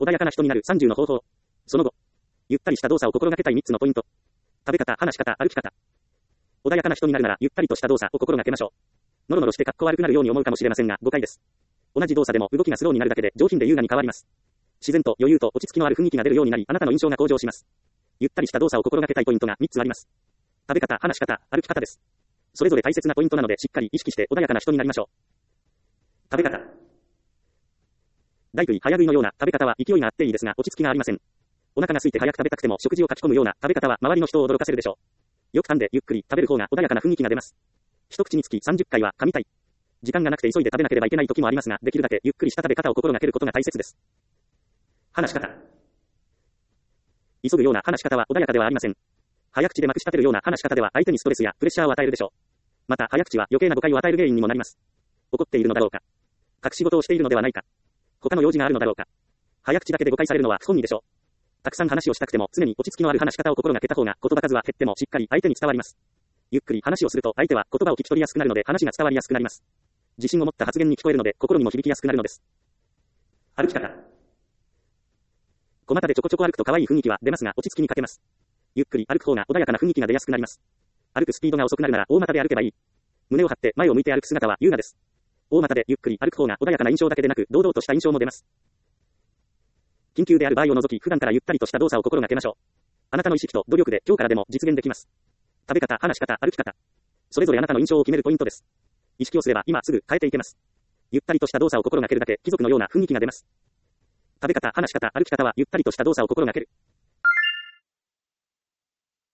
穏やかな人になる30の方法。その後、ゆったりした動作を心がけたい3つのポイント。食べ方、話し方、歩き方。穏やかな人になるなら、ゆったりとした動作を心がけましょう。ノロノロしてかっこ悪くなるように思うかもしれませんが、誤解です。同じ動作でも動きがスローになるだけで上品で優雅に変わります。自然と余裕と落ち着きのある雰囲気が出るようになり、あなたの印象が向上します。ゆったりした動作を心がけたいポイントが3つあります。食べ方、話し方、歩き方です。それぞれ大切なポイントなので、しっかり意識して穏やかな人になりましょう。食べ方。大食い、早食いのような食べ方は勢いがあっていいですが、落ち着きがありません。お腹が空いて早く食べたくても食事をかき込むような食べ方は周りの人を驚かせるでしょう。よく噛んでゆっくり食べる方が穏やかな雰囲気が出ます。一口につき30回は噛みたい。時間がなくて急いで食べなければいけない時もありますが、できるだけゆっくりした食べ方を心がけることが大切です。話し方。急ぐような話し方は穏やかではありません。早口でまくし立てるような話し方では相手にストレスやプレッシャーを与えるでしょう。また早口は余計な誤解を与える原因にもなります。怒っているのだろうか。隠し事をしているのではないか。他の用事があるのだろうか。早口だけで誤解されるのは不本意でしょう。たくさん話をしたくても常に落ち着きのある話し方を心がけた方が言葉数は減ってもしっかり相手に伝わります。ゆっくり話をすると相手は言葉を聞き取りやすくなるので話が伝わりやすくなります。自信を持った発言に聞こえるので心にも響きやすくなるのです。歩き方。小股でちょこちょこ歩くと可愛い雰囲気は出ますが落ち着きに欠けます。ゆっくり歩く方が穏やかな雰囲気が出やすくなります。歩くスピードが遅くなるなら大股で歩けばいい。胸を張って前を向いて歩く姿は優雅です。大股でゆっくり歩く方が穏やかな印象だけでなく堂々とした印象も出ます。緊急である場合を除き普段からゆったりとした動作を心がけましょう。あなたの意識と努力で今日からでも実現できます。食べ方、話し方、歩き方。それぞれあなたの印象を決めるポイントです。意識をすれば今すぐ変えていけます。ゆったりとした動作を心がけるだけ貴族のような雰囲気が出ます。食べ方、話し方、歩き方はゆったりとした動作を心がける。